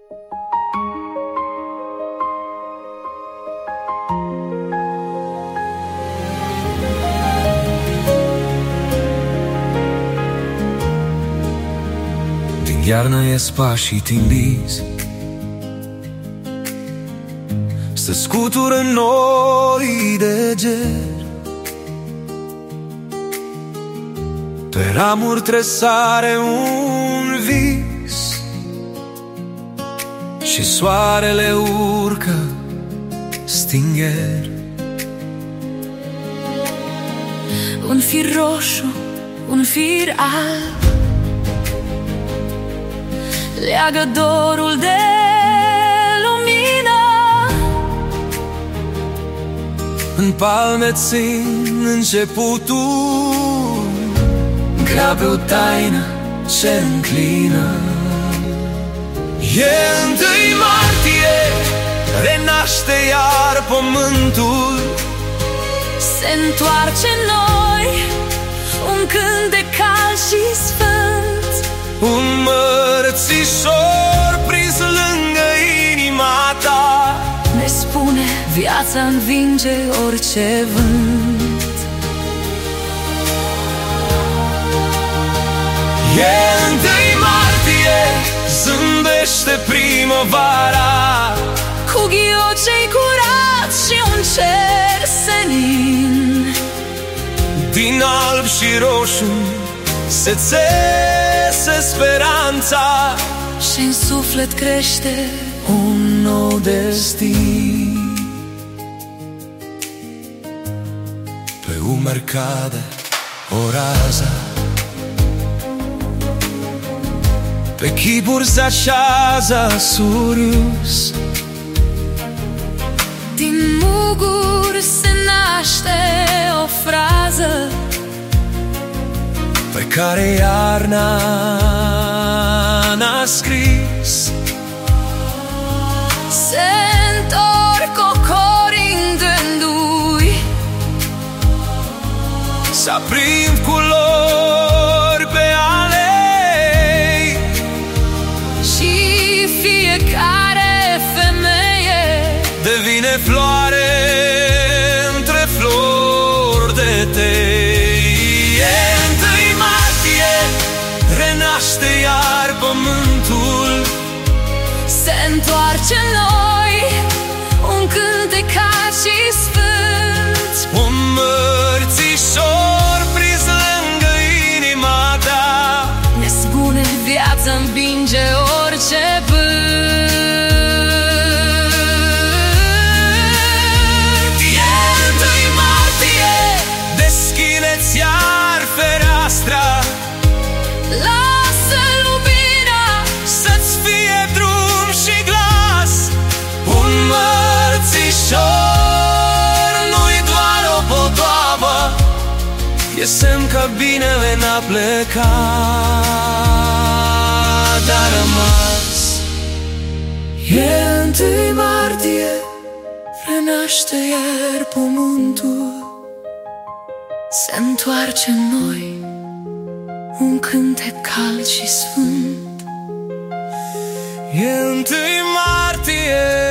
Din iarnă ies pașii tindiți, se scutură nori de ger. Pe ramuri tresare un vis și soarele urcă stingher. Un fir roșu, un fir alb leagă dorul de lumină. În palme țin începutul, grabă o taină ce înclină. E 1 martie, renaște iar pământul, se întoarce în noi un cântec cald și sfânt. Un mărțișor prins lângă inima ta ne spune: viața învinge orice vânt. E 1 martie, zâmbește primăvara, cu ghiocei curați și un cer senin. din alb și roșu se țese speranța și în suflet crește un nou destin. Pe umeri cade o rază, pe chipuri se așează Surius. din muguri se naște o frază pe care iarna n-a scris. se întorc cocorii în gânduri, S-aprind culori pe alei și fiecare femeie devine floare între flori de tei. E 1 martie, renaște iar pământul, se întoarce în noi un cântec cald și sfânt. un mărțișor prins lângă inima ta ne spune: viața învinge orice vânt. E 1 martie, deschide-ți iar fereastra, Lasă lumina să-ți fie drum și glas. Un mărțișor nu-i doar o podoabă, e semn că binele n-a plecat, dar a rămas. E 1 martie, renaște iar pământul, se întoarce în noi un cântec cald și sfânt. e 1 martie.